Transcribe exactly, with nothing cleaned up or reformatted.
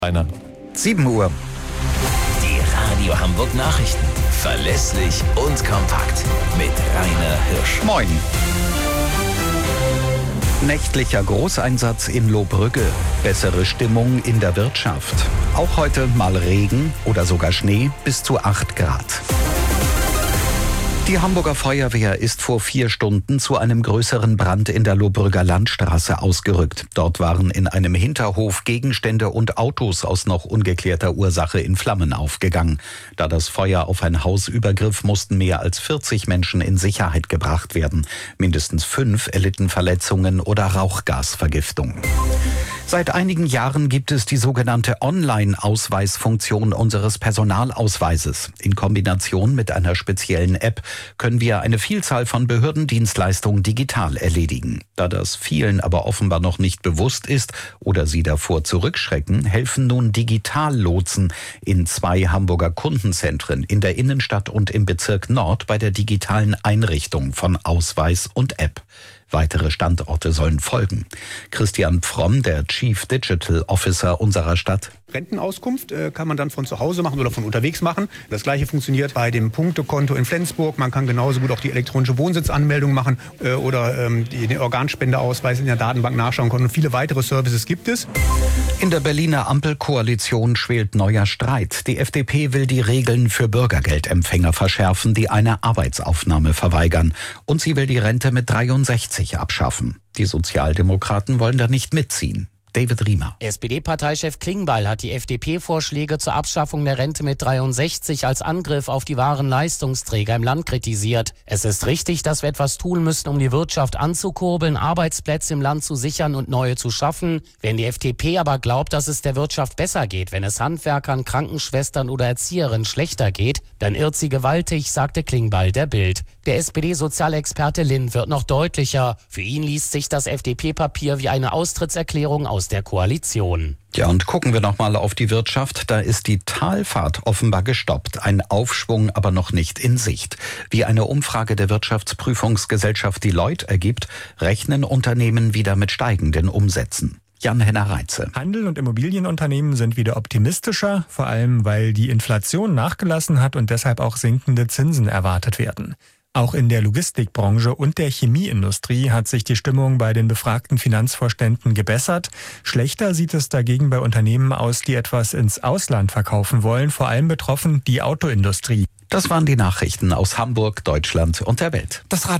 Rainer. sieben Uhr. Die Radio Hamburg Nachrichten. Verlässlich und kompakt. Mit Rainer Hirsch. Moin. Nächtlicher Großeinsatz in Lohbrügge. Bessere Stimmung in der Wirtschaft. Auch heute mal Regen oder sogar Schnee bis zu acht Grad. Die Hamburger Feuerwehr ist vor vier Stunden zu einem größeren Brand in der Lohbrügger Landstraße ausgerückt. Dort waren in einem Hinterhof Gegenstände und Autos aus noch ungeklärter Ursache in Flammen aufgegangen. Da das Feuer auf ein Haus übergriff, mussten mehr als vierzig Menschen in Sicherheit gebracht werden. Mindestens fünf erlitten Verletzungen oder Rauchgasvergiftung. Seit einigen Jahren gibt es die sogenannte Online-Ausweisfunktion unseres Personalausweises. In Kombination mit einer speziellen App können wir eine Vielzahl von Behördendienstleistungen digital erledigen. Da das vielen aber offenbar noch nicht bewusst ist oder sie davor zurückschrecken, helfen nun Digitallotsen in zwei Hamburger Kundenzentren in der Innenstadt und im Bezirk Nord bei der digitalen Einrichtung von Ausweis und App. Weitere Standorte sollen folgen. Christian Pfromm, der Chief Digital Officer unserer Stadt. Rentenauskunft äh, kann man dann von zu Hause machen oder von unterwegs machen. Das Gleiche funktioniert bei dem Punktekonto in Flensburg. Man kann genauso gut auch die elektronische Wohnsitzanmeldung machen äh, oder ähm, die, den Organspendeausweis in der Datenbank nachschauen können. Und viele weitere Services gibt es. In der Berliner Ampelkoalition schwelt neuer Streit. Die F D P will die Regeln für Bürgergeldempfänger verschärfen, die eine Arbeitsaufnahme verweigern. Und sie will die Rente mit dreiundsechzig abschaffen. Die Sozialdemokraten wollen da nicht mitziehen. David Riemer. S P D-Parteichef Klingbeil hat die F D P-Vorschläge zur Abschaffung der Rente mit dreiundsechzig als Angriff auf die wahren Leistungsträger im Land kritisiert. Es ist richtig, dass wir etwas tun müssen, um die Wirtschaft anzukurbeln, Arbeitsplätze im Land zu sichern und neue zu schaffen. Wenn die F D P aber glaubt, dass es der Wirtschaft besser geht, wenn es Handwerkern, Krankenschwestern oder Erzieherinnen schlechter geht, dann irrt sie gewaltig, sagte Klingbeil der Bild. Der S P D-Sozialexperte Lind wird noch deutlicher. Für ihn liest sich das F D P-Papier wie eine Austrittserklärung aus der Koalition. Ja, und gucken wir noch mal auf die Wirtschaft. Da ist die Talfahrt offenbar gestoppt. Ein Aufschwung aber noch nicht in Sicht. Wie eine Umfrage der Wirtschaftsprüfungsgesellschaft Deloitte ergibt, rechnen Unternehmen wieder mit steigenden Umsätzen. Jan-Henner Reitze. Handel- und Immobilienunternehmen sind wieder optimistischer, vor allem weil die Inflation nachgelassen hat und deshalb auch sinkende Zinsen erwartet werden. Auch in der Logistikbranche und der Chemieindustrie hat sich die Stimmung bei den befragten Finanzvorständen gebessert. Schlechter sieht es dagegen bei Unternehmen aus, die etwas ins Ausland verkaufen wollen, vor allem betroffen die Autoindustrie. Das waren die Nachrichten aus Hamburg, Deutschland und der Welt. Das